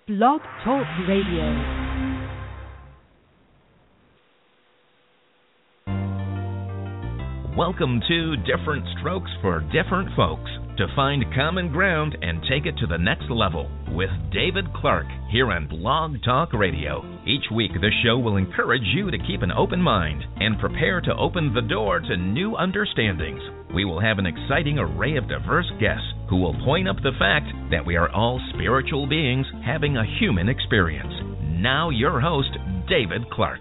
Blog Talk Radio. Welcome to Different Strokes for Different Folks, to find common ground and take it to the next level with David Clark here on Blog Talk Radio. Each week, this show will encourage you to keep an open mind and prepare to open the door to new understandings. We will have an exciting array of diverse guests who will point up the fact that we are all spiritual beings having a human experience. Now your host, David Clark.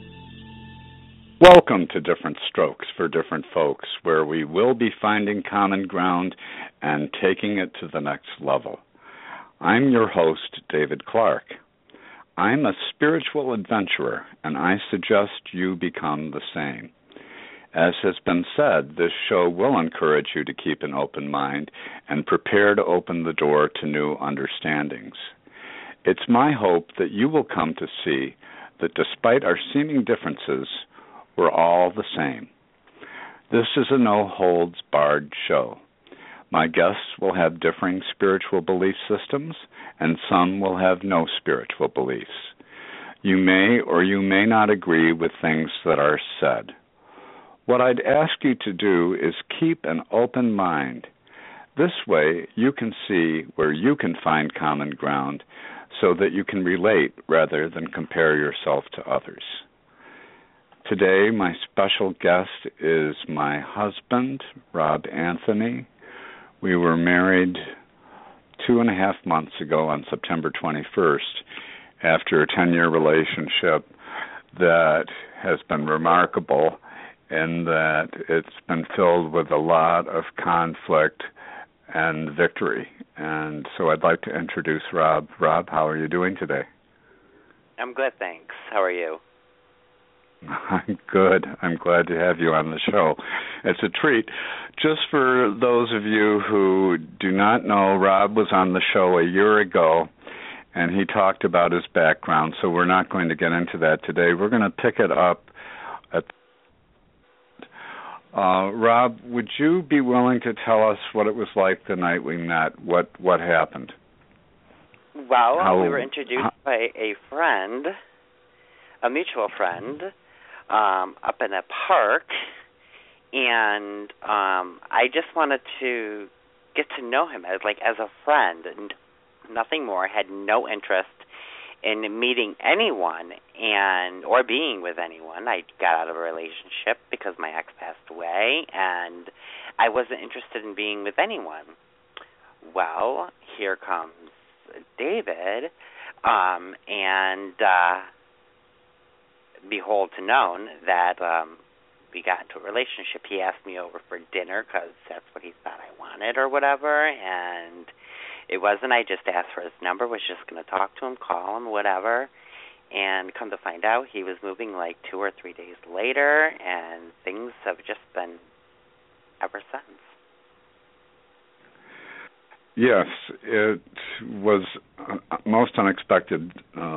Welcome to Different Strokes for Different Folks, where we will be finding common ground and taking it to the next level. I'm your host, David Clark. I'm a spiritual adventurer, and I suggest you become the same. As has been said, this show will encourage you to keep an open mind and prepare to open the door to new understandings. It's my hope that you will come to see that despite our seeming differences, we're all the same. This is a no-holds-barred show. My guests will have differing spiritual belief systems, and some will have no spiritual beliefs. You may or you may not agree with things that are said. What I'd ask you to do is keep an open mind. This way, you can see where you can find common ground so that you can relate rather than compare yourself to others. Today, my special guest is my husband, Rob Anthony. We were married 2.5 months ago on September 21st after a 10-year relationship that has been remarkable in that it's been filled with a lot of conflict and victory. And so I'd like to introduce Rob. Rob, how are you doing today? I'm good, thanks. How are you? I'm good. I'm glad to have you on the show. It's a treat. Just for those of you who do not know, Rob was on the show a year ago, and he talked about his background, so we're not going to get into that today. We're going to pick it up at Rob, would you be willing to tell us what it was like the night we met? What happened? Well, we were introduced by a friend, a mutual friend, up in a park, and I just wanted to get to know him as a friend, and nothing more. Had no interest in meeting anyone or being with anyone. I got out of a relationship because my ex passed away, and I wasn't interested in being with anyone. Well, here comes David, and behold to known that we got into a relationship. He asked me over for dinner because that's what he thought I wanted or whatever, and it wasn't. I just asked for his number, was just going to talk to him, call him, whatever, and come to find out he was moving 2 or 3 days later, and things have just been ever since. Yes, it was most unexpected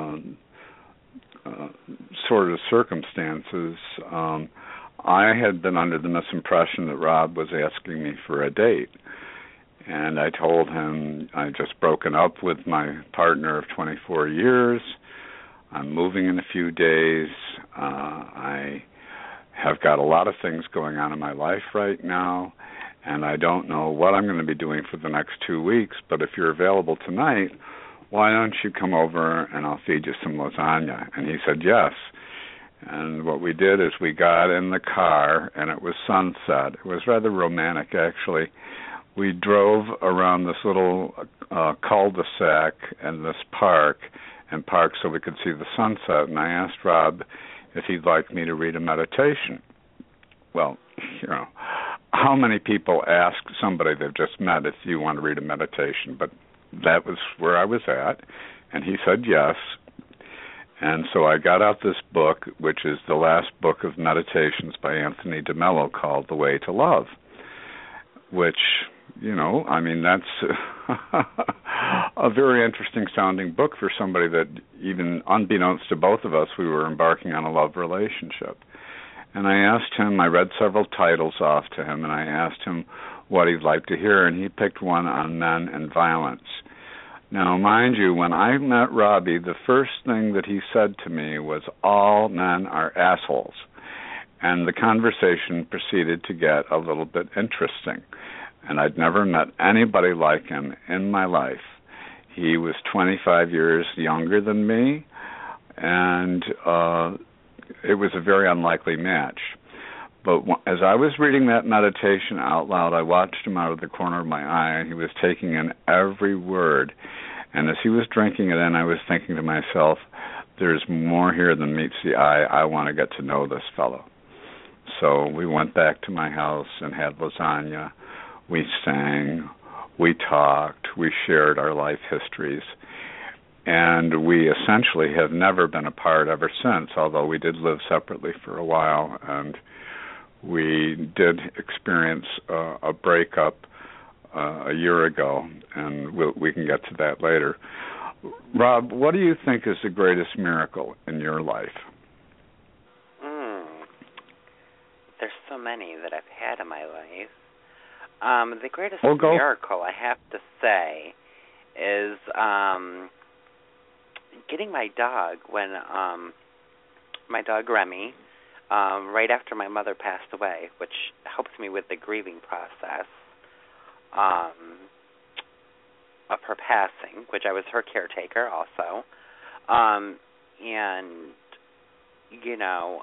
sort of circumstances. I had been under the misimpression that Rob was asking me for a date, and I told him I just broken up with my partner of 24 years. I'm moving in a few days. I have got a lot of things going on in my life right now, and I don't know what I'm going to be doing for the next 2 weeks, but if you're available tonight, why don't you come over and I'll feed you some lasagna? And he said yes. And what we did is we got in the car, and it was sunset. It was rather romantic, actually. We drove around this little cul-de-sac and this park, and parked so we could see the sunset. And I asked Rob if he'd like me to read a meditation. Well, how many people ask somebody they've just met if you want to read a meditation? But that was where I was at, and he said yes. And so I got out this book, which is the last book of meditations by Anthony DeMello, called The Way to Love, which, that's a very interesting sounding book for somebody that, even unbeknownst to both of us, we were embarking on a love relationship. And I asked him, I read several titles off to him, and I asked him what he'd like to hear, and he picked one on men and violence. Now, mind you, when I met Robbie, the first thing that he said to me was, all men are assholes. And the conversation proceeded to get a little bit interesting. And I'd never met anybody like him in my life. He was 25 years younger than me, and it was a very unlikely match. But as I was reading that meditation out loud, I watched him out of the corner of my eye, and he was taking in every word. And as he was drinking it in, I was thinking to myself, there's more here than meets the eye. I want to get to know this fellow. So we went back to my house and had lasagna. We sang, we talked, we shared our life histories. And we essentially have never been apart ever since, although we did live separately for a while, and we did experience a breakup a year ago, and we can get to that later. Rob, what do you think is the greatest miracle in your life? There's so many that I've had in my life. The greatest miracle, I have to say, is getting my dog when my dog Remy, right after my mother passed away, which helped me with the grieving process of her passing, which I was her caretaker also. And, you know,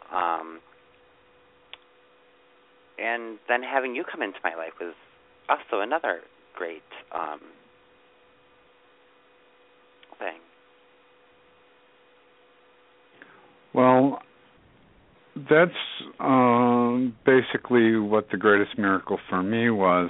and then having you come into my life was also another great thing. Well, that's basically what the greatest miracle for me was.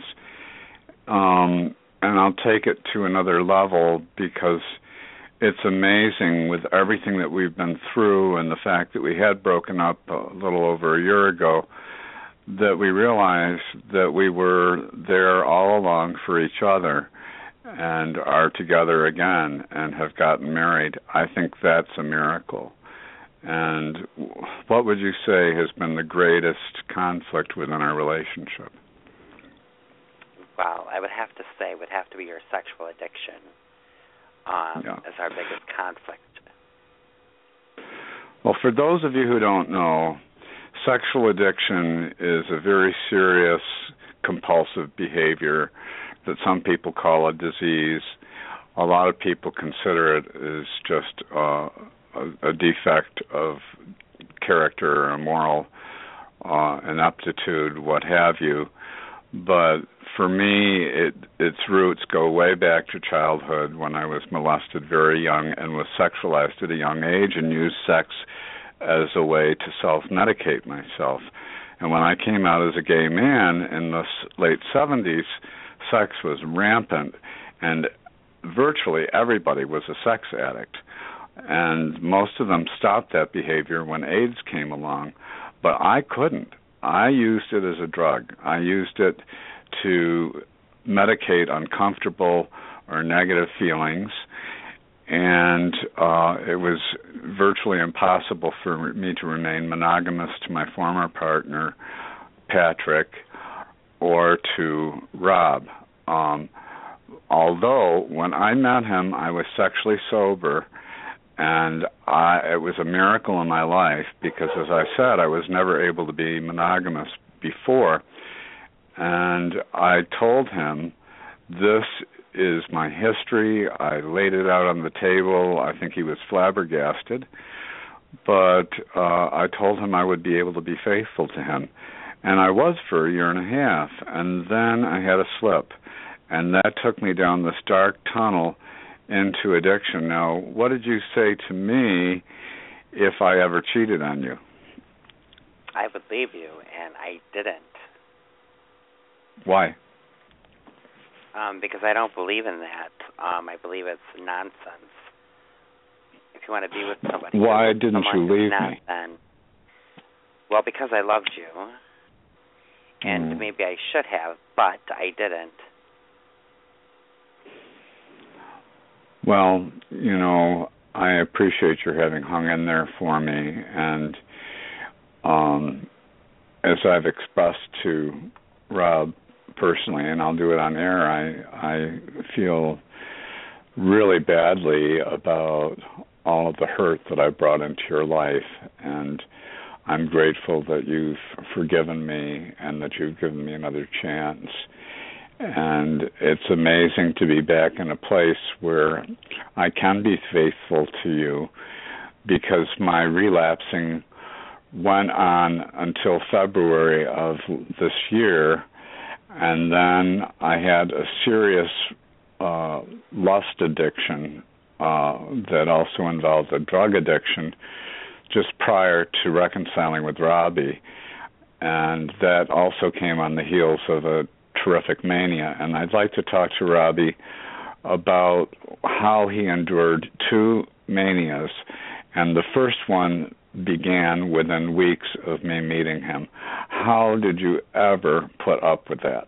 And I'll take it to another level because it's amazing with everything that we've been through and the fact that we had broken up a little over a year ago, that we realized that we were there all along for each other and are together again and have gotten married. I think that's a miracle. And what would you say has been the greatest conflict within our relationship? Well, I would have to say would have to be your sexual addiction as our biggest conflict. Well, for those of you who don't know, sexual addiction is a very serious compulsive behavior that some people call a disease. A lot of people consider it as just a defect of character or moral ineptitude, what have you. But for me, its roots go way back to childhood when I was molested very young and was sexualized at a young age and used sex as a way to self-medicate myself. And when I came out as a gay man in the late 70s, sex was rampant, and virtually everybody was a sex addict. And most of them stopped that behavior when AIDS came along. But I couldn't. I used it as a drug. I used it to medicate uncomfortable or negative feelings, and it was virtually impossible for me to remain monogamous to my former partner, Patrick, or to Rob. Although, when I met him, I was sexually sober, and it was a miracle in my life because, as I said, I was never able to be monogamous before. And I told him, this is my history. I laid it out on the table. I think he was flabbergasted. But I told him I would be able to be faithful to him. And I was for a year and a half. And then I had a slip. And that took me down this dark tunnel into addiction. Now, what did you say to me if I ever cheated on you? I would leave you, and I didn't. Why? Because I don't believe in that. I believe it's nonsense. If you want to be with somebody, why didn't you leave me? Then, well, because I loved you, and maybe I should have, but I didn't. Well, you know, I appreciate your having hung in there for me, and as I've expressed to Rob personally, and I'll do it on air, I feel really badly about all of the hurt that I brought into your life, and I'm grateful that you've forgiven me and that you've given me another chance. And it's amazing to be back in a place where I can be faithful to you, because my relapsing went on until February of this year, and then I had a serious lust addiction that also involved a drug addiction just prior to reconciling with Robbie, and that also came on the heels of a terrific mania. And I'd like to talk to Robbie about how he endured two manias, and the first one began within weeks of me meeting him. How did you ever put up with that?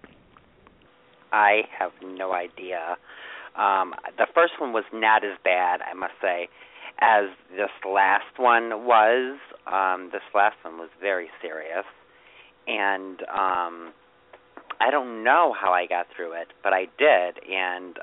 I have no idea. The first one was not as bad, I must say, as this last one was. This last one was very serious, and I don't know how I got through it, but I did, and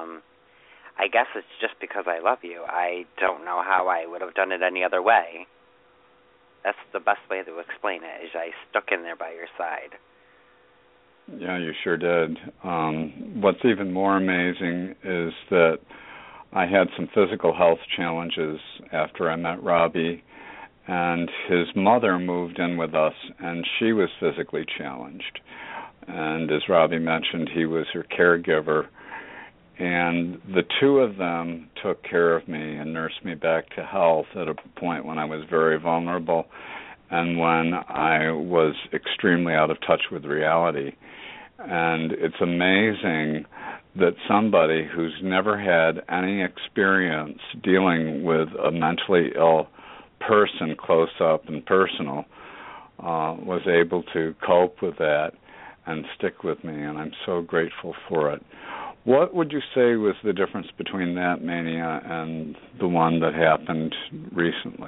I guess it's just because I love you. I don't know how I would have done it any other way. That's the best way to explain it, is I stuck in there by your side. Yeah, you sure did. What's even more amazing is that I had some physical health challenges after I met Robbie, and his mother moved in with us, and she was physically challenged. And as Robbie mentioned, he was her caregiver, and the two of them took care of me and nursed me back to health at a point when I was very vulnerable and when I was extremely out of touch with reality. And it's amazing that somebody who's never had any experience dealing with a mentally ill person close up and personal was able to cope with that and stick with me, and I'm so grateful for it. What would you say was the difference between that mania and the one that happened recently?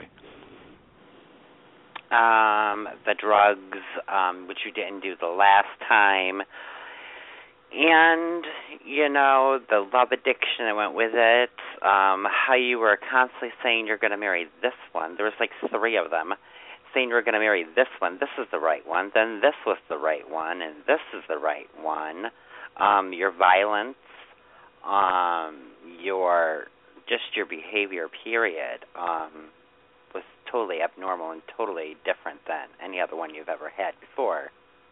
The drugs, which you didn't do the last time, and, you know, the love addiction that went with it, how you were constantly saying you're going to marry this one. There was like three of them, saying you're going to marry this one. This is the right one. Then this was the right one, and this is the right one. Your violence, your behavior, period, was totally abnormal and totally different than any other one you've ever had before.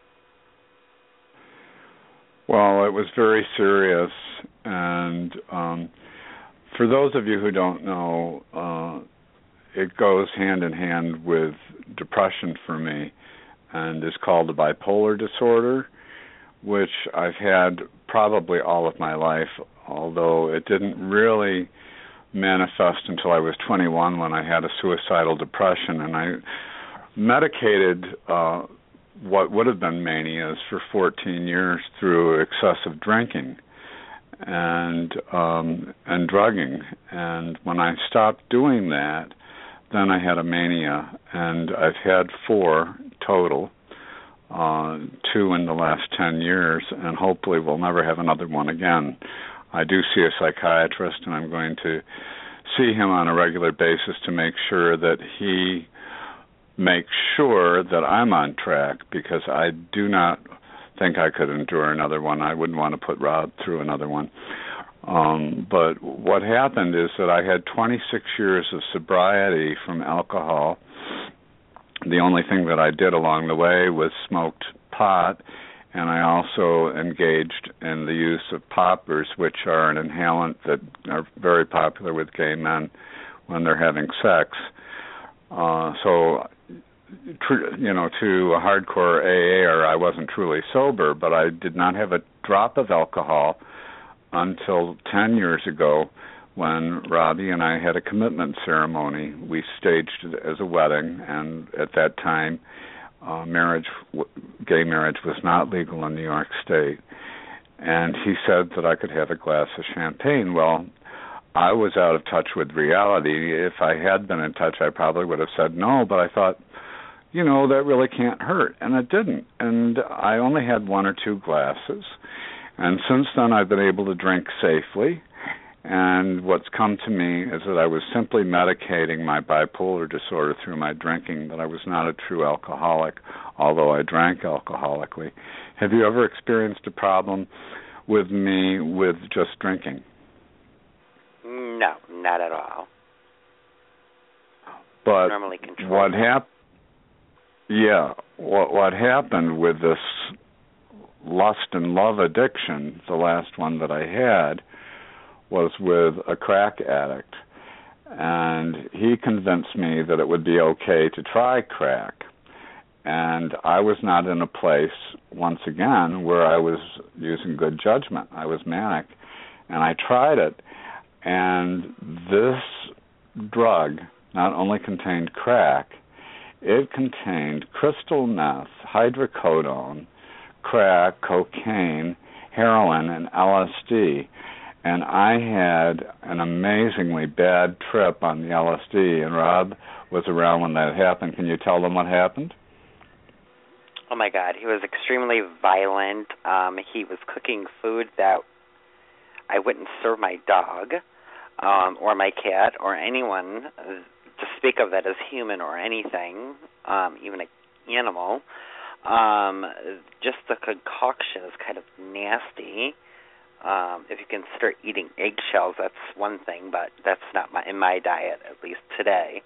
Well, it was very serious, and for those of you who don't know, it goes hand in hand with depression for me, and is called a bipolar disorder, which I've had probably all of my life, although it didn't really manifest until I was 21 when I had a suicidal depression, and I medicated what would have been manias for 14 years through excessive drinking and drugging. And when I stopped doing that, then I had a mania, and I've had 4 total, 2 in the last 10 years, and hopefully we'll never have another one again. I do see a psychiatrist, and I'm going to see him on a regular basis to make sure that he makes sure that I'm on track, because I do not think I could endure another one. I wouldn't want to put Rob through another one. But what happened is that I had 26 years of sobriety from alcohol. The only thing that I did along the way was smoked pot, and I also engaged in the use of poppers, which are an inhalant that are very popular with gay men when they're having sex. To a hardcore AA, I wasn't truly sober, but I did not have a drop of alcohol until 10 years ago when Robbie and I had a commitment ceremony. We staged it as a wedding, and at that time, gay marriage was not legal in New York State. And he said that I could have a glass of champagne. Well, I was out of touch with reality. If I had been in touch, I probably would have said no, but I thought, that really can't hurt, and it didn't. And I only had 1 or 2 glasses. And since then, I've been able to drink safely, And what's come to me is that I was simply medicating my bipolar disorder through my drinking, that I was not a true alcoholic, although I drank alcoholically. Have you ever experienced a problem with me with just drinking? No, not at all. But normally controlled. What happened with this lust and love addiction, the last one that I had, was with a crack addict. And he convinced me that it would be okay to try crack. And I was not in a place, once again, where I was using good judgment. I was manic. And I tried it. And this drug not only contained crack, it contained crystal meth, hydrocodone, crack, cocaine, heroin, and LSD. And I had an amazingly bad trip on the LSD, and Rob was around when that happened. Can you tell them what happened? Oh, my God. He was extremely violent. He was cooking food that I wouldn't serve my dog or my cat or anyone to speak of that as human or anything, even an animal. Just the concoction is kind of nasty. If you consider eating eggshells, that's one thing, but that's not in my diet, at least today.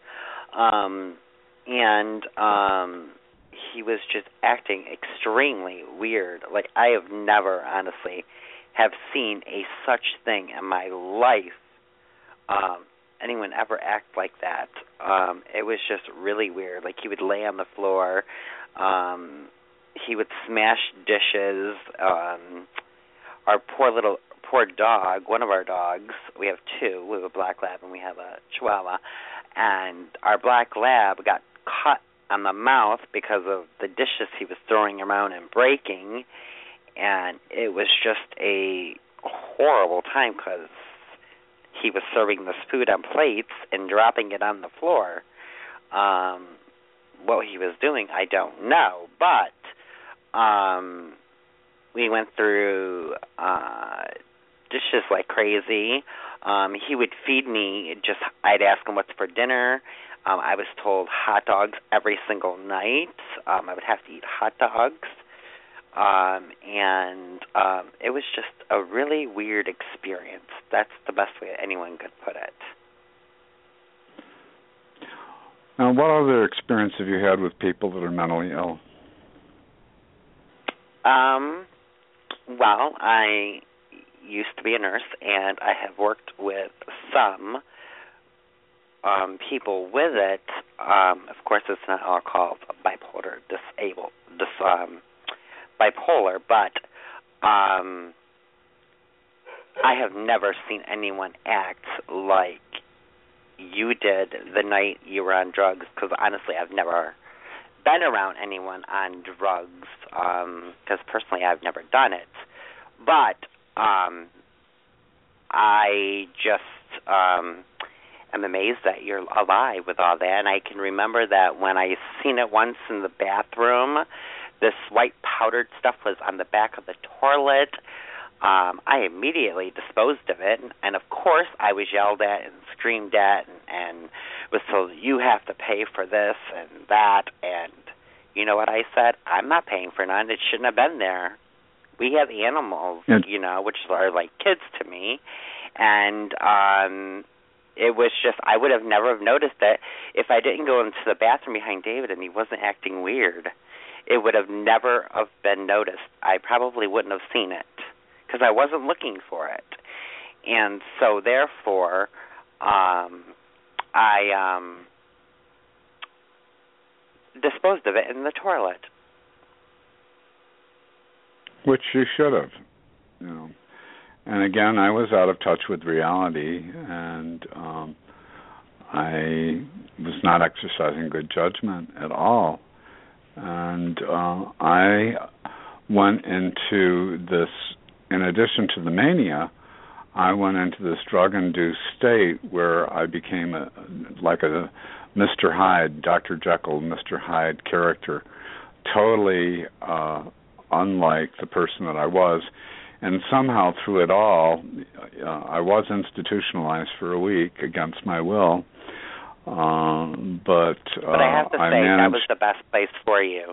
He was just acting extremely weird. Like, I have never, honestly, have seen such thing in my life. Anyone ever act like that? It was just really weird. Like, he would lay on the floor. He would smash dishes. Our poor dog, one of our dogs, we have two. We have a black lab and we have a chihuahua. And our black lab got cut on the mouth because of the dishes he was throwing around and breaking. And it was just a horrible time because he was serving this food on plates and dropping it on the floor. What he was doing, I don't know. But we went through dishes like crazy. He would feed me, I'd ask him what's for dinner. I was told hot dogs every single night. I would have to eat hot dogs. It was just a really weird experience. That's the best way anyone could put it. Now, what other experience have you had with people that are mentally ill? Well, I used to be a nurse, and I have worked with some people with it. Of course, it's not all called bipolar, bipolar, but I have never seen anyone act like you did the night you were on drugs, because honestly, I've never been around anyone on drugs, because personally I've never done it. But I just am amazed that you're alive with all that. And I can remember that when I seen it once in the bathroom, this white powdered stuff was on the back of the toilet. I immediately disposed of it, and of course I was yelled at and screamed at and was told, you have to pay for this and that, and you know what I said? I'm not paying for none. It shouldn't have been there. We have animals, which are like kids to me, and it was just, I would have never have noticed it if I didn't go into the bathroom behind David and he wasn't acting weird. It would have never have been noticed. I probably wouldn't have seen it, because I wasn't looking for it. And so, therefore, I disposed of it in the toilet. Which you should have, And again, I was out of touch with reality, and I was not exercising good judgment at all. And I went into this, in addition to the mania, I went into this drug-induced state where I became like a Mr. Hyde, Dr. Jekyll, Mr. Hyde character, totally unlike the person that I was. And somehow through it all, I was institutionalized for a week against my will. But I have to say, that was the best place for you.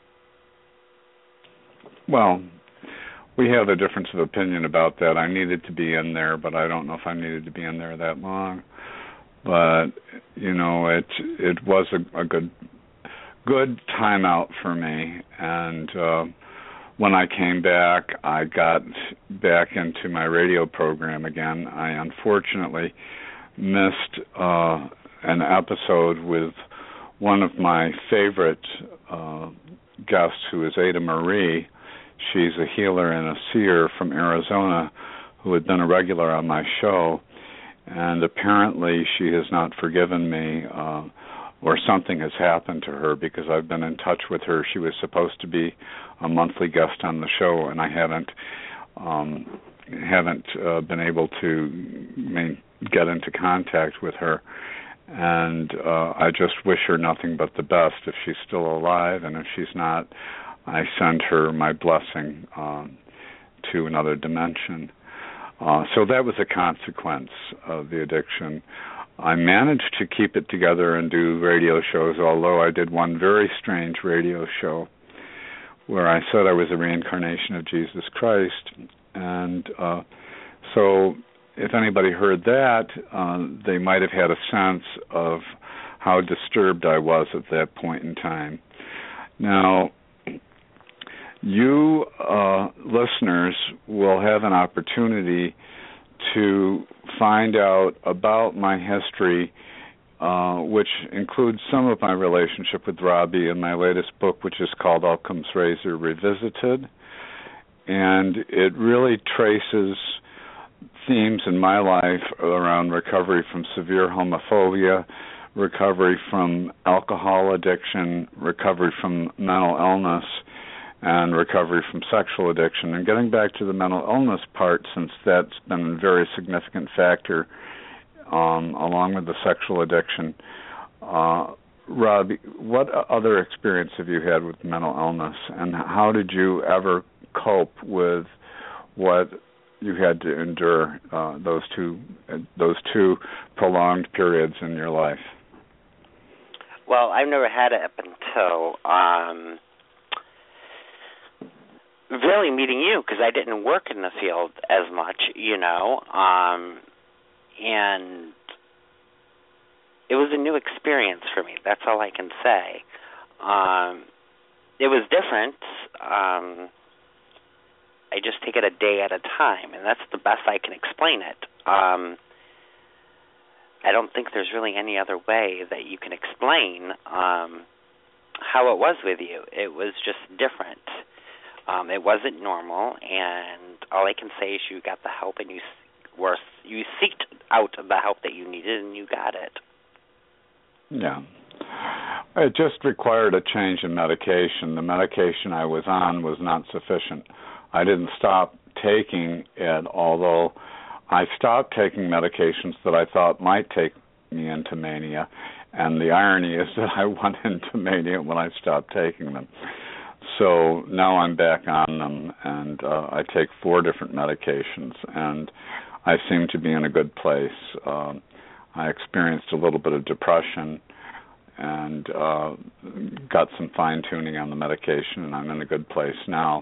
Well, we have a difference of opinion about that. I needed to be in there, but I don't know if I needed to be in there that long. But, you know, it was a good time out for me. And when I came back, I got back into my radio program again. I unfortunately missed an episode with one of my favorite guests, who is Ada Marie. She's a healer and a seer from Arizona who had been a regular on my show, and apparently she has not forgiven me, or something has happened to her, because I've been in touch with her. She was supposed to be a monthly guest on the show, and I haven't been able to get into contact with her. And I just wish her nothing but the best if she's still alive, and if she's not, I send her my blessing to another dimension. So that was a consequence of the addiction. I managed to keep it together and do radio shows, although I did one very strange radio show where I said I was a reincarnation of Jesus Christ. And so if anybody heard that, they might have had a sense of how disturbed I was at that point in time. Now, you listeners will have an opportunity to find out about my history, which includes some of my relationship with Robbie in my latest book, which is called Occam's Razor Revisited. And it really traces themes in my life around recovery from severe homophobia, recovery from alcohol addiction, recovery from mental illness, and recovery from sexual addiction. And getting back to the mental illness part, since that's been a very significant factor along with the sexual addiction, Rob, what other experience have you had with mental illness, and how did you ever cope with what you had to endure those two prolonged periods in your life? Well, I've never had it up until really meeting you, because I didn't work in the field as much, and it was a new experience for me. That's all I can say. It was different. I just take it a day at a time, and that's the best I can explain it. I don't think there's really any other way that you can explain how it was with you. It was just different. It wasn't normal, and all I can say is you got the help, and you seeked out the help that you needed, and you got it. Yeah. It just required a change in medication. The medication I was on was not sufficient. I didn't stop taking it, although I stopped taking medications that I thought might take me into mania. And the irony is that I went into mania when I stopped taking them. So now I'm back on them, and I take 4 different medications, and I seem to be in a good place. I experienced a little bit of depression and got some fine-tuning on the medication, and I'm in a good place now.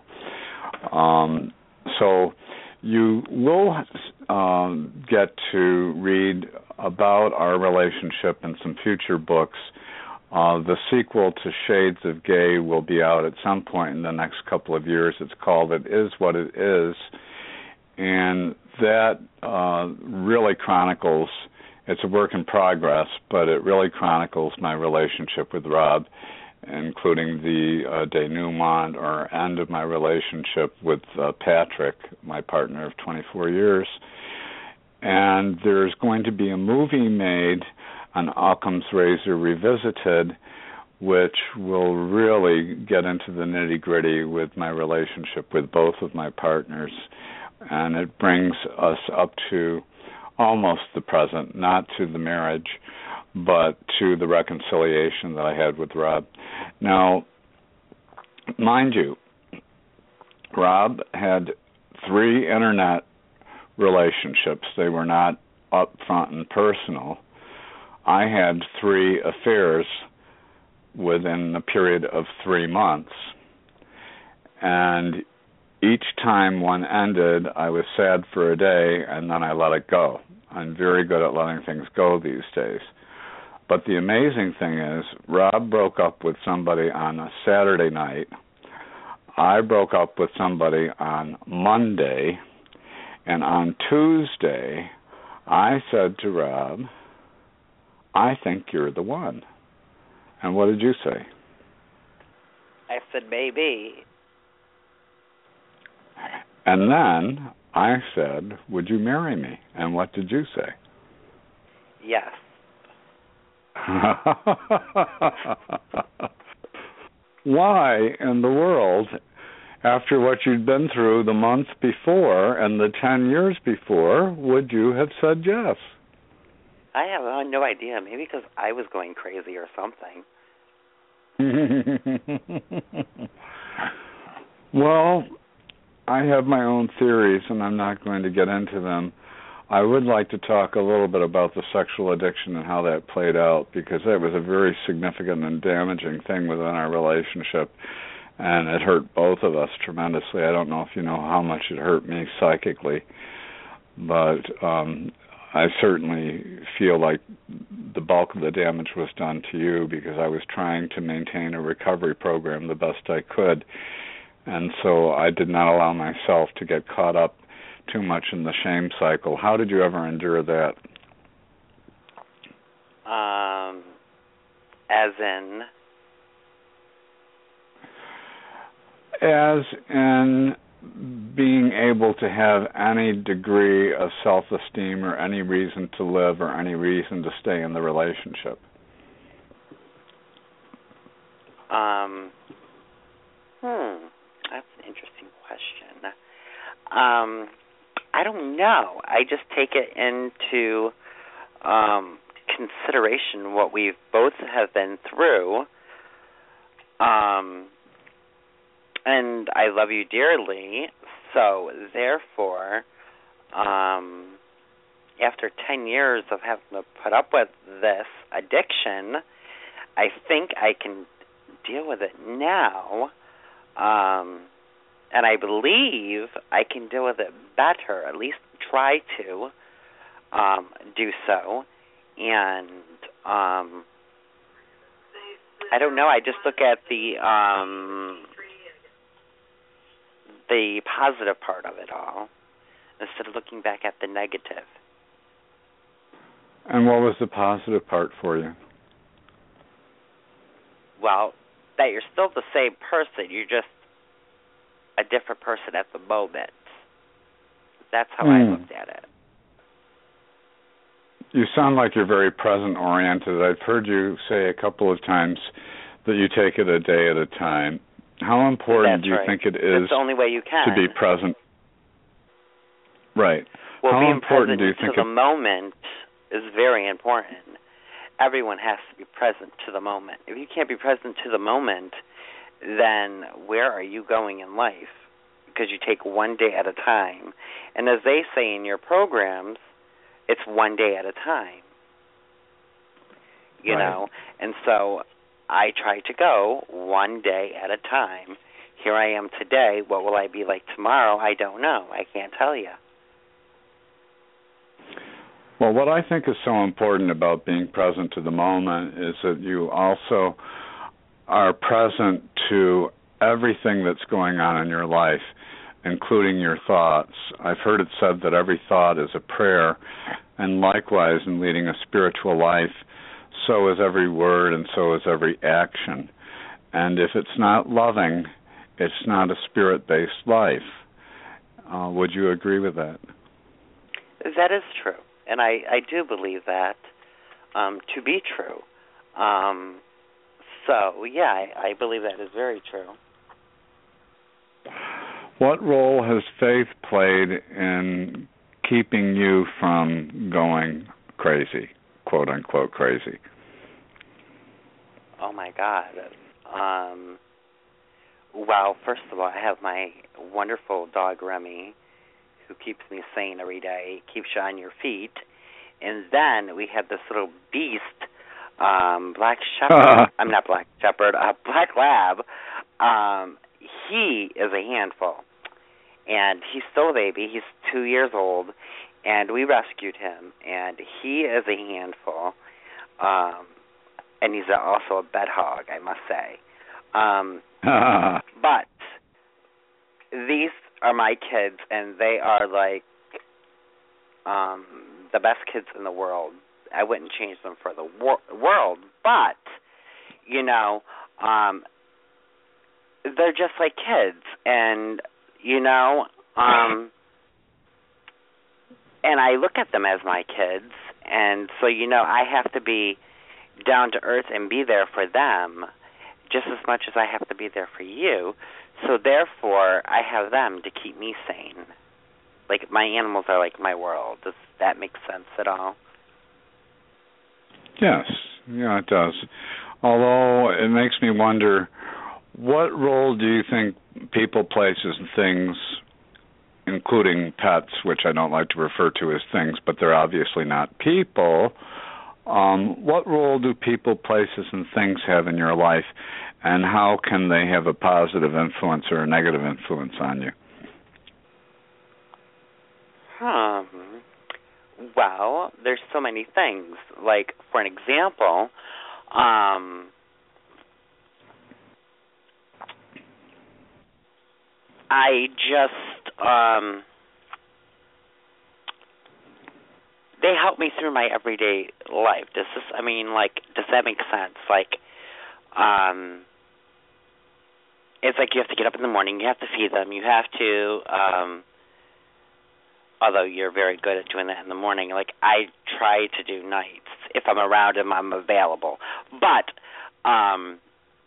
So you will get to read about our relationship in some future books. The sequel to Shades of Gay will be out at some point in the next couple of years. It's called It Is What It Is, and that really chronicles, it's a work in progress, but it really chronicles my relationship with Rob, including the denouement or end of my relationship with Patrick, my partner of 24 years. And there's going to be a movie made on Occam's Razor Revisited, which will really get into the nitty-gritty with my relationship with both of my partners. And it brings us up to almost the present, not to the marriage, but to the reconciliation that I had with Rob. Now, mind you, Rob had 3 internet relationships. They were not upfront and personal. I had 3 affairs within a period of 3 months. And each time one ended, I was sad for a day, and then I let it go. I'm very good at letting things go these days. But the amazing thing is, Rob broke up with somebody on a Saturday night. I broke up with somebody on Monday. And on Tuesday, I said to Rob, I think you're the one. And what did you say? I said, maybe. And then I said, would you marry me? And what did you say? Yes. Why in the world, after what you'd been through the month before and the 10 years before, would you have said yes? I have no idea. Maybe because I was going crazy or something. Well, I have my own theories, and I'm not going to get into them. I would like to talk a little bit about the sexual addiction and how that played out, because that was a very significant and damaging thing within our relationship, and it hurt both of us tremendously. I don't know if you know how much it hurt me psychically, but I certainly feel like the bulk of the damage was done to you, because I was trying to maintain a recovery program the best I could, and so I did not allow myself to get caught up too much in the shame cycle. How did you ever endure that? As in? As in being able to have any degree of self-esteem or any reason to live or any reason to stay in the relationship. That's an interesting question. I don't know. I just take it into consideration what we've both have been through. And I love you dearly, so therefore, after 10 years of having to put up with this addiction, I think I can deal with it now. And I believe I can deal with it better, at least try to do so. And I don't know, I just look at the positive part of it all instead of looking back at the negative. And what was the positive part for you? Well, that you're still the same person, you're just a different person at the moment. That's how I looked at it. You sound like you're very present-oriented. I've heard you say a couple of times that you take it a day at a time. How important do you think it is That's the only way you can. to be present? Right. Well, how being important present do you think to the moment is very important. Everyone has to be present to the moment. If you can't be present to the moment, then where are you going in life? Because you take one day at a time. And as they say in your programs, it's one day at a time. You know? And so I try to go one day at a time. Here I am today. What will I be like tomorrow? I don't know. I can't tell you. Well, what I think is so important about being present to the moment is that you also are present to everything that's going on in your life, including your thoughts. I've heard it said that every thought is a prayer, and likewise in leading a spiritual life, so is every word and so is every action. And if it's not loving, it's not a spirit-based life. Would you agree with that? That is true, and I do believe that to be true. So, yeah, I believe that is very true. What role has faith played in keeping you from going crazy, quote-unquote crazy? Oh, my God. Well, first of all, I have my wonderful dog, Remy, who keeps me sane every day, keeps you on your feet. And then we have this little beast, Black Shepherd. I'm not Black Shepherd, Black Lab. He is a handful. And he's still a baby. He's 2 years old. And we rescued him. And he is a handful. And he's also a bed hog, I must say. But these are my kids, and they are like the best kids in the world. I wouldn't change them for the world, but you know, they're just like kids, and you know, and I look at them as my kids, and so you know, I have to be down to earth and be there for them just as much as I have to be there for you. So therefore, I have them to keep me sane. Like, my animals are like my world. Does that make sense at all? Yes. Yeah, it does. Although it makes me wonder, what role do you think people, places, and things, including pets, which I don't like to refer to as things, but they're obviously not people, what role do people, places, and things have in your life, and how can they have a positive influence or a negative influence on you? Well, there's so many things. Like, for an example, I just, they help me through my everyday life. Does that make sense? Like, it's like you have to get up in the morning, you have to feed them, you have to, although you're very good at doing that in the morning, like, I try to do nights. If I'm around them, I'm available. But, I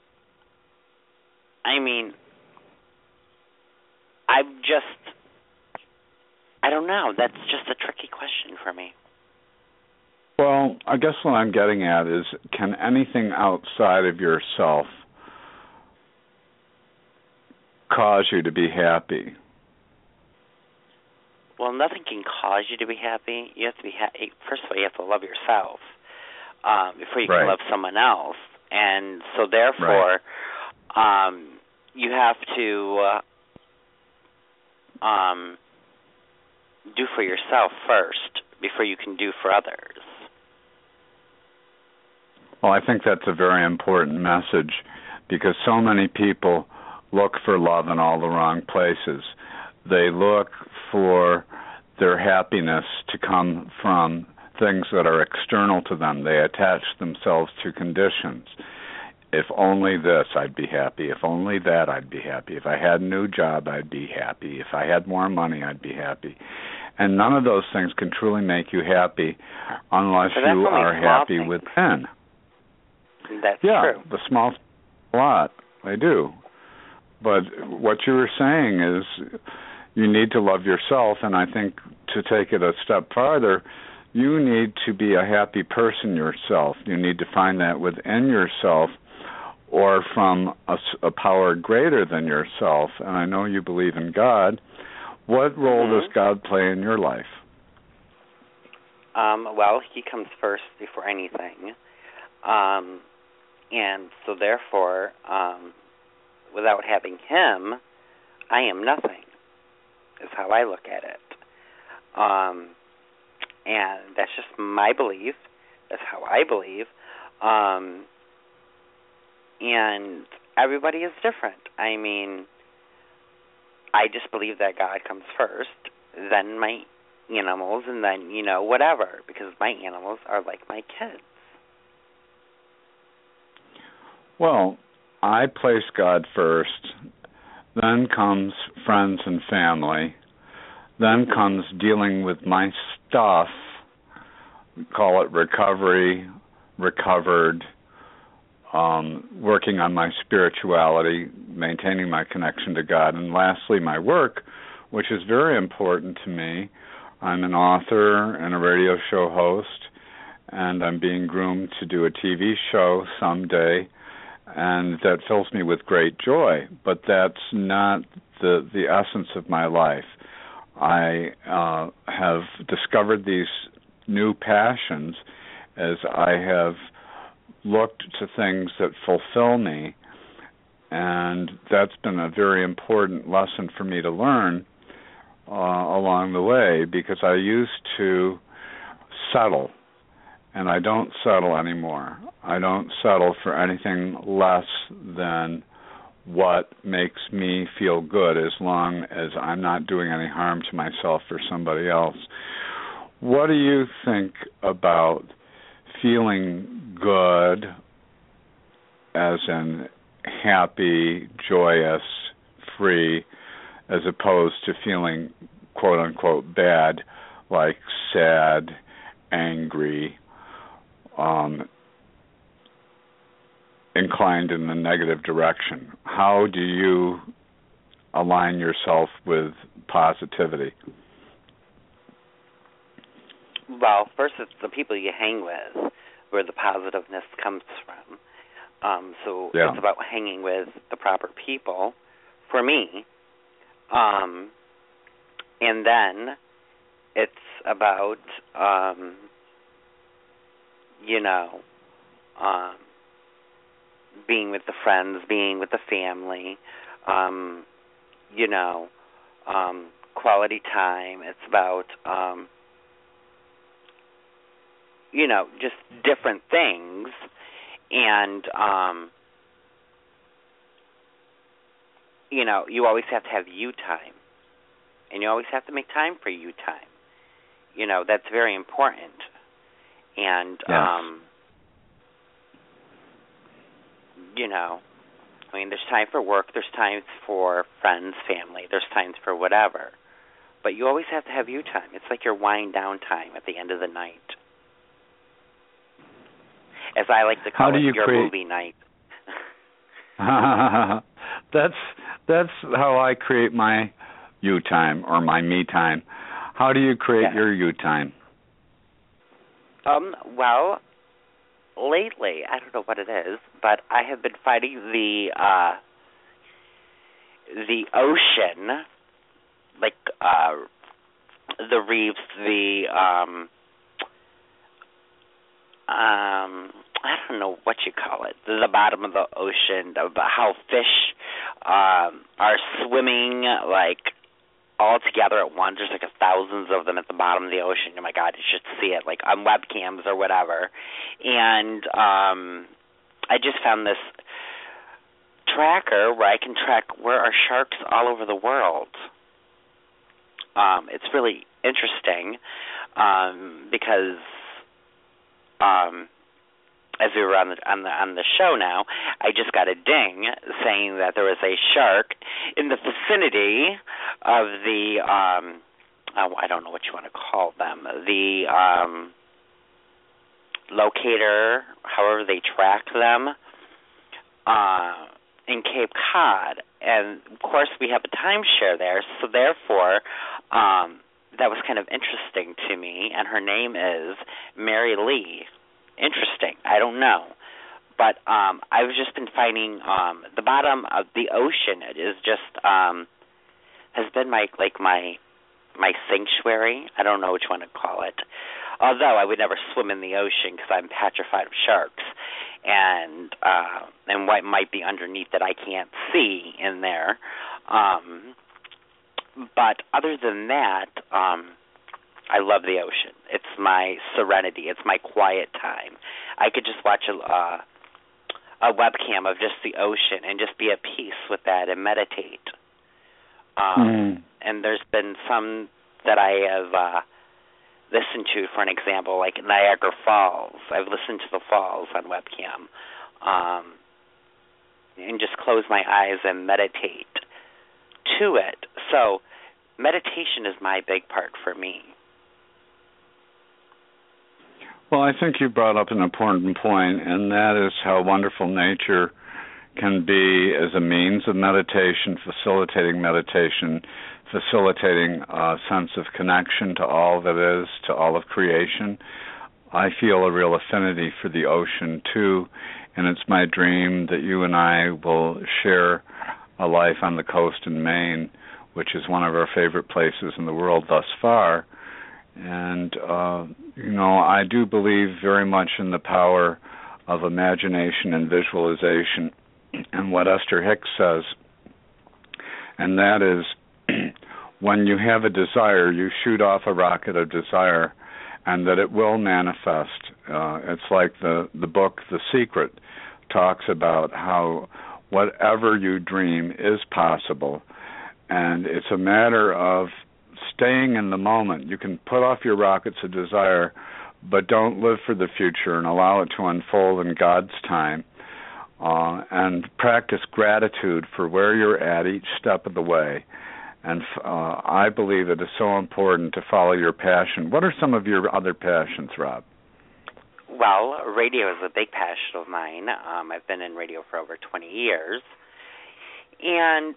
don't know. That's just a tricky question for me. Well, I guess what I'm getting at is, can anything outside of yourself cause you to be happy? Well, nothing can cause you to be happy. You have to be happy. First of all, you have to love yourself before you can love someone else. And so, therefore, you have to do for yourself first before you can do for others. Well, I think that's a very important message, because so many people look for love in all the wrong places. They look for their happiness to come from things that are external to them. They attach themselves to conditions. If only this, I'd be happy. If only that, I'd be happy. If I had a new job, I'd be happy. If I had more money, I'd be happy. And none of those things can truly make you happy unless you are happy within. That's true. The small lot, they do. But what you were saying is you need to love yourself, and I think to take it a step farther, you need to be a happy person yourself. You need to find that within yourself or from a power greater than yourself. And I know you believe in God. What role does God play in your life? Well, he comes first before anything. And so therefore, without having him, I am nothing, is how I look at it. And that's just my belief. That's how I believe. And everybody is different. I mean, I just believe that God comes first, then my animals, and then, whatever, because my animals are like my kids. Well, I place God first, then comes friends and family, then comes dealing with my stuff, call it recovery, recovered, working on my spirituality, maintaining my connection to God, and lastly, my work, which is very important to me. I'm an author and a radio show host, and I'm being groomed to do a TV show someday, and that fills me with great joy, but that's not the essence of my life. I have discovered these new passions as I have looked to things that fulfill me, and that's been a very important lesson for me to learn along the way, because I used to settle, and I don't settle anymore. I don't settle for anything less than what makes me feel good, as long as I'm not doing any harm to myself or somebody else. What do you think about feeling good, as in happy, joyous, free, as opposed to feeling quote-unquote bad, like sad, angry, inclined in the negative direction? How do you align yourself with positivity? Well, first it's the people you hang with where the positiveness comes from. It's about hanging with the proper people for me. And then it's about, being with the friends, being with the family, quality time. It's about, just different things. And, you always have to have you time. And you always have to make time for you time. That's very important. And, there's time for work, there's times for friends, family, there's times for whatever. But you always have to have you time. It's like your wind down time at the end of the night. As I like to call it, your movie night. That's how I create my you time, or my me time. How do you create your you time? Well, lately, I don't know what it is, but I have been finding the ocean, like the reefs, I don't know what you call it, the bottom of the ocean, how fish are swimming like all together at once. There's like thousands of them at the bottom of the ocean. Oh my God, you should see it, like on webcams or whatever. And I just found this tracker where I can track where are sharks all over the world. It's really interesting because as we were on the show now, I just got a ding saying that there was a shark in the vicinity of the I don't know what you want to call them, the locator, however they track them, in Cape Cod. And of course we have a timeshare there, so therefore that was kind of interesting to me. And her name is Mary Lee. Interesting. I don't know. But I've just been finding the bottom of the ocean. It is just has been my sanctuary. I don't know what you want to call it. Although I would never swim in the ocean because I'm petrified of sharks and what might be underneath that I can't see in there. But other than that, I love the ocean. It's my serenity. It's my quiet time. I could just watch a webcam of just the ocean and just be at peace with that and meditate. And there's been some that I have listened to, for an example, like Niagara Falls. I've listened to the falls on webcam and just close my eyes and meditate to it. So meditation is my big part for me. Well, I think you brought up an important point, and that is how wonderful nature can be as a means of meditation, facilitating a sense of connection to all that is, to all of creation. I feel a real affinity for the ocean, too, and it's my dream that you and I will share a life on the coast in Maine which is one of our favorite places in the world thus far. And, I do believe very much in the power of imagination and visualization, and what Esther Hicks says, and that is when you have a desire, you shoot off a rocket of desire, and that it will manifest. It's like the book The Secret talks about how whatever you dream is possible, and it's a matter of staying in the moment. You can put off your rockets of desire, but don't live for the future and allow it to unfold in God's time. And practice gratitude for where you're at each step of the way. And I believe it is so important to follow your passion. What are some of your other passions, Rob? Well, radio is a big passion of mine. I've been in radio for over 20 years. And,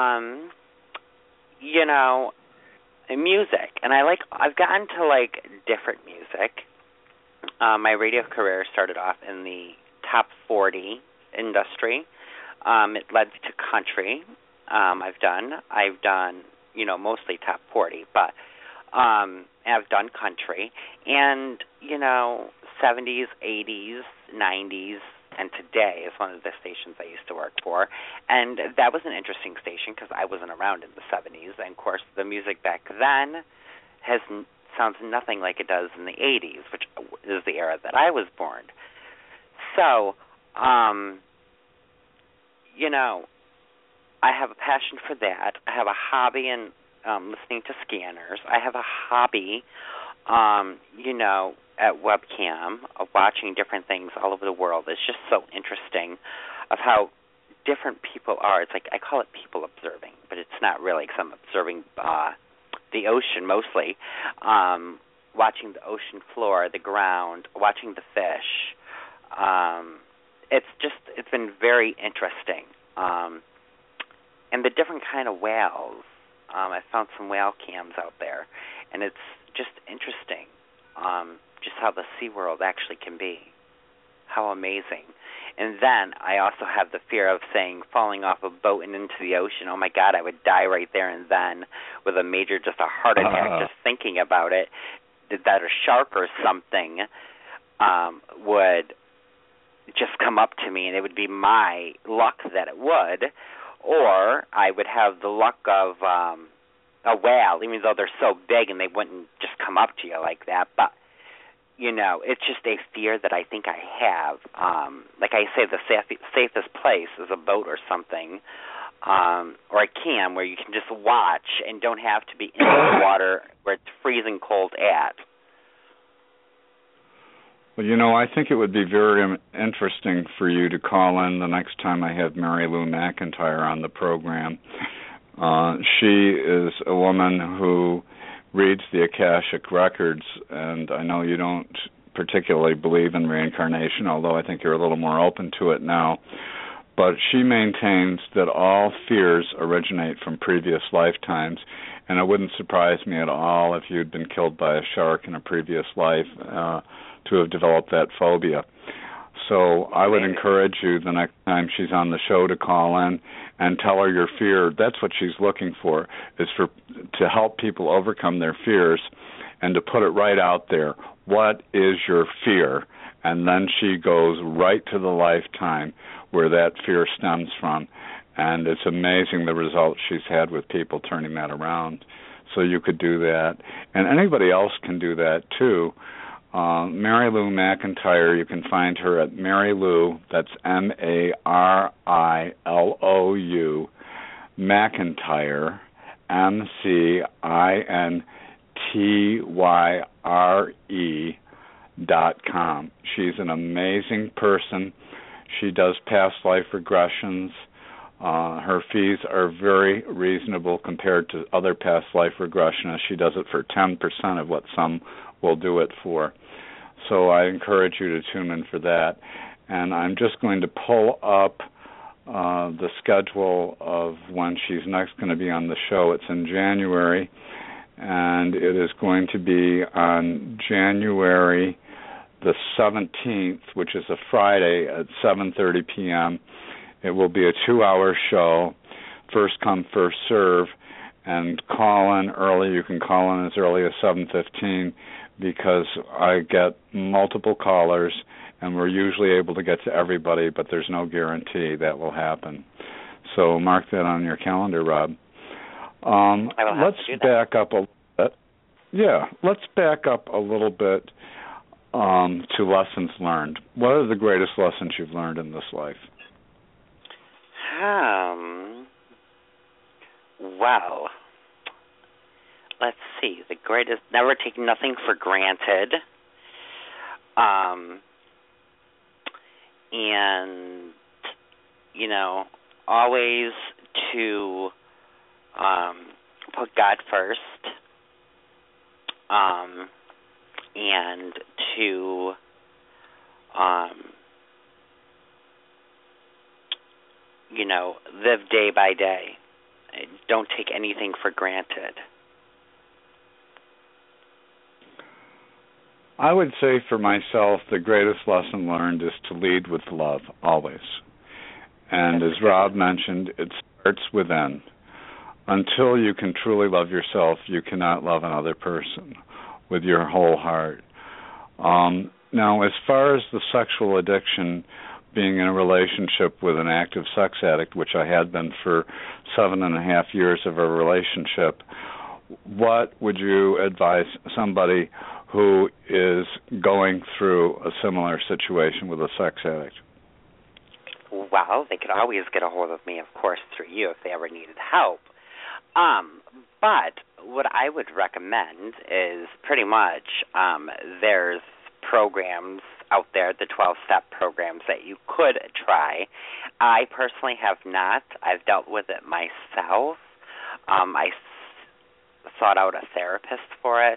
music. And I've gotten to different music. My radio career started off in the top 40 industry. It led to country. I've done, mostly top 40, but I've done country. And, 70s, 80s, 90s, and today is one of the stations I used to work for. And that was an interesting station because I wasn't around in the 70s. And, of course, the music back then sounds nothing like it does in the 80s, which is the era that I was born. So, I have a passion for that. I have a hobby in listening to scanners. I have a hobby, at webcam, of watching different things all over the world. It's just so interesting of how different people are. It's like I call it people observing, but it's not really because I'm observing the ocean mostly, watching the ocean floor, the ground, watching the fish. It's been very interesting. And the different kind of whales. I found some whale cams out there, and it's just interesting just how the SeaWorld actually can be. How amazing. And then I also have the fear of falling off a boat and into the ocean. Oh, my God, I would die right there and then with just a heart attack just thinking about it, that a shark or something would just come up to me, and it would be my luck that it would, or I would have the luck of a whale, even though they're so big and they wouldn't just come up to you like that. But, it's just a fear that I think I have. Like I say, the safest place is a boat or something, or a cam where you can just watch and don't have to be in the water where it's freezing cold at. Well, I think it would be very interesting for you to call in the next time I have Mary Lou McIntyre on the program. She is a woman who reads the Akashic Records, and I know you don't particularly believe in reincarnation, although I think you're a little more open to it now. But she maintains that all fears originate from previous lifetimes, and it wouldn't surprise me at all if you'd been killed by a shark in a previous life to have developed that phobia. So I would encourage you the next time she's on the show to call in and tell her your fear. That's what she's looking for, is to help people overcome their fears and to put it right out there. What is your fear? And then she goes right to the lifetime where that fear stems from. And it's amazing the results she's had with people turning that around. So you could do that. And anybody else can do that, too. Mary Lou McIntyre, you can find her at Mary Lou, that's MARILOU, McIntyre, McIntyre.com. She's an amazing person. She does past life regressions. Her fees are very reasonable compared to other past life regressionists. She does it for 10% of what some will do it for. So I encourage you to tune in for that. And I'm just going to pull up the schedule of when she's next going to be on the show. It's in January, and it is going to be on January the 17th, which is a Friday at 7:30 p.m. It will be a 2-hour show, first come, first serve, and call in early. You can call in as early as 7:15 because I get multiple callers, and we're usually able to get to everybody, but there's no guarantee that will happen. So mark that on your calendar, Rob. Let's back up a little bit. Yeah, let's back up a little bit to lessons learned. What are the greatest lessons you've learned in this life? Well, let's see. The greatest, never take nothing for granted. And, you know, always to put God first. And to you know, live day by day. Don't take anything for granted. I would say for myself, the greatest lesson learned is to lead with love, always. And as Rob mentioned, it starts within. Until you can truly love yourself, you cannot love another person with your whole heart. Now, as far as the sexual addiction, being in a relationship with an active sex addict, which I had been for 7.5 years of a relationship, what would you advise somebody who is going through a similar situation with a sex addict? Well, they could always get a hold of me, of course, through you if they ever needed help. But what I would recommend is pretty much there's programs out there, the 12-step programs that you could try. I personally have not. I've dealt with it myself. I sought out a therapist for it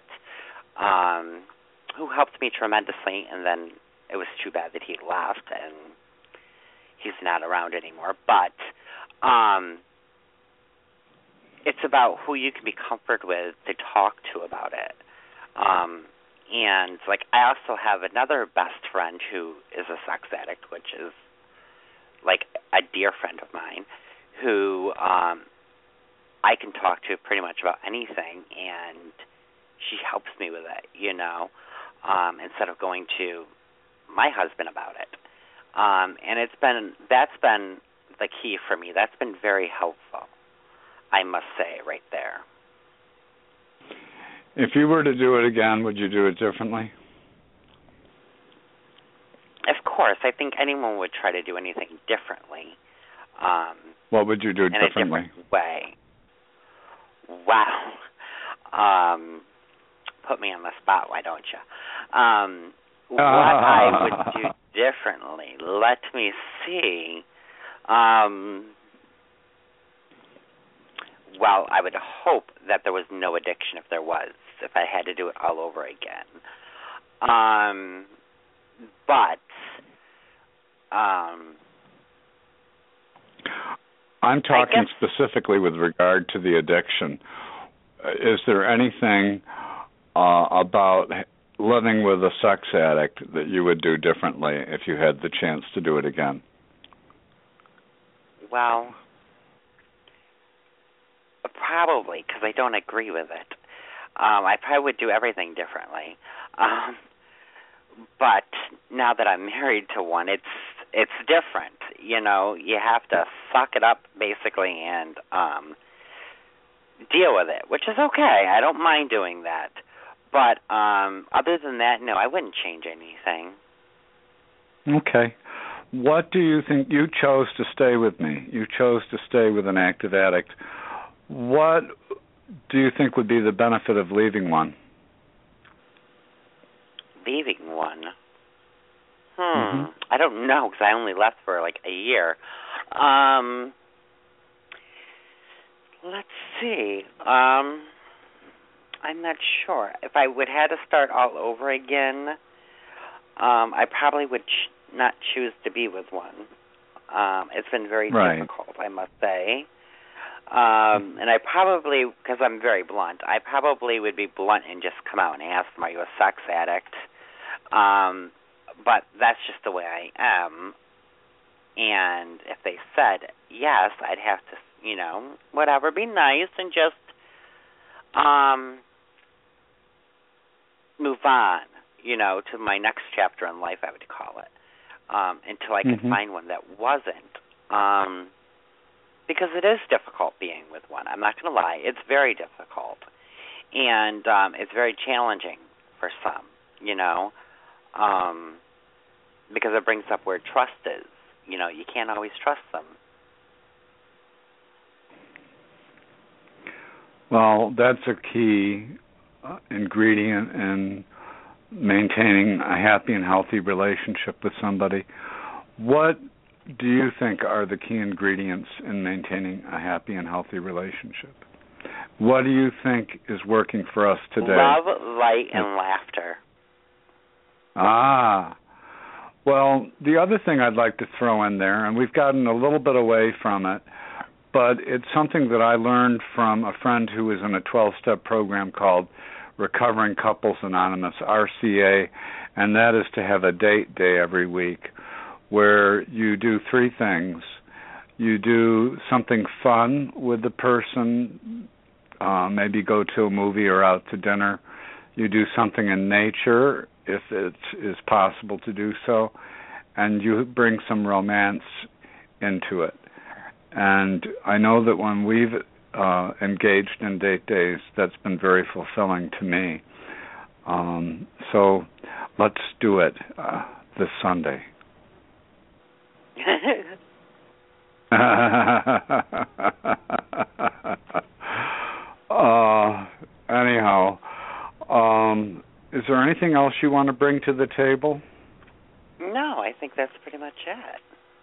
who helped me tremendously, and then it was too bad that he left and he's not around anymore. But it's about who you can be comforted with to talk to about it. And, like, I also have another best friend who is a sex addict, which is, like, a dear friend of mine, who I can talk to pretty much about anything, and she helps me with it, you know, instead of going to my husband about it. And that's been the key for me. That's been very helpful, I must say, right there. If you were to do it again, would you do it differently? Of course. I think anyone would try to do anything differently. What would you do differently? In a different way. Wow. Put me on the spot, why don't you? What I would do differently, let me see. Well, I would hope that there was no addiction if there was, if I had to do it all over again. But I'm talking specifically with regard to the addiction. Is there anything about living with a sex addict that you would do differently if you had the chance to do it again? Well, probably, because I don't agree with it. I probably would do everything differently. But now that I'm married to one, it's different. You know, you have to suck it up, basically, and deal with it, which is okay. I don't mind doing that. But other than that, no, I wouldn't change anything. Okay. What do you think? You chose to stay with me. You chose to stay with an active addict. What do you think would be the benefit of leaving one? Leaving one? I don't know, because I only left for like a year. Let's see. I'm not sure. If I would have to start all over again, I probably would not choose to be with one. It's been very difficult, I must say. And I probably, because I'm very blunt, I probably would be blunt and just come out and ask them, are you a sex addict? But that's just the way I am. And if they said yes, I'd have to, you know, whatever, be nice and just move on, to my next chapter in life, I would call it, until I could find one that wasn't. Because it is difficult being with one. I'm not going to lie. It's very difficult. And it's very challenging for some, because it brings up where trust is. You can't always trust them. Well, that's a key ingredient in maintaining a happy and healthy relationship with somebody. What do you think are the key ingredients in maintaining a happy and healthy relationship? What do you think is working for us today? Love, light, and laughter. Well, the other thing I'd like to throw in there, and we've gotten a little bit away from it, but it's something that I learned from a friend who was in a 12-step program called Recovering Couples Anonymous, RCA, and that is to have a date day every week where you do three things. You do something fun with the person, maybe go to a movie or out to dinner. You do something in nature, if it is possible to do so, and you bring some romance into it. And I know that when we've engaged in date days, that's been very fulfilling to me. So let's do it this Sunday. Anyhow, is there anything else you want to bring to the table? No, I think that's pretty much it.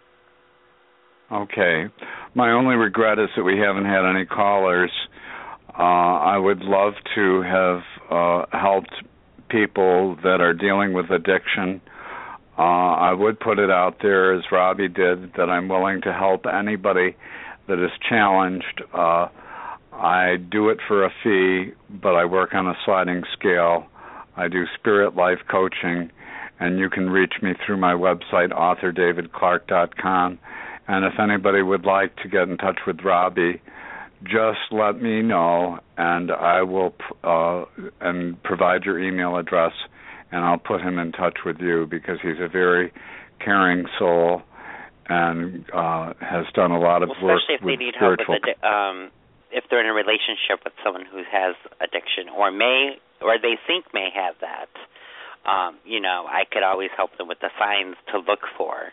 Okay. My only regret is that we haven't had any callers. I would love to have helped people that are dealing with addiction. I would put it out there, as Robbie did, that I'm willing to help anybody that is challenged. I do it for a fee, but I work on a sliding scale. I do spirit life coaching, and you can reach me through my website, authordavidclark.com. And if anybody would like to get in touch with Robbie, just let me know, and I will and provide your email address, and I'll put him in touch with you, because he's a very caring soul and has done a lot of work especially if with they need spiritual. Help with if they're in a relationship with someone who has addiction or they think may have that. I could always help them with the signs to look for.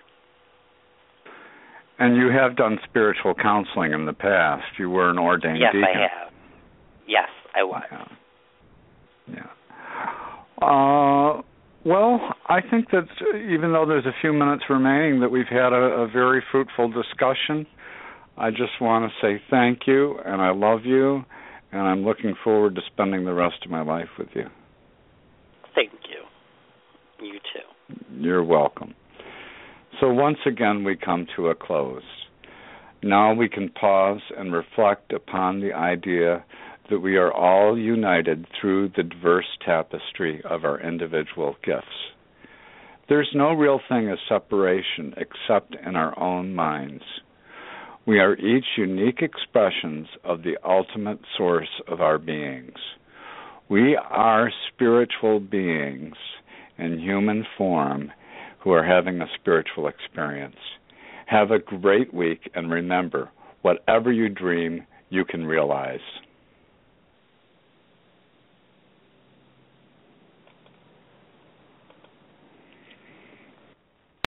And you have done spiritual counseling in the past. You were an ordained deacon. Yes, I have. Yes, I was. Yeah. Well, I think that even though there's a few minutes remaining, that we've had a very fruitful discussion. I just want to say thank you, and I love you, and I'm looking forward to spending the rest of my life with you. Thank you. You too. You're welcome. So once again, we come to a close. Now we can pause and reflect upon the idea that we are all united through the diverse tapestry of our individual gifts. There's no real thing as separation except in our own minds. We are each unique expressions of the ultimate source of our beings. We are spiritual beings in human form who are having a spiritual experience. Have a great week, and remember, whatever you dream, you can realize.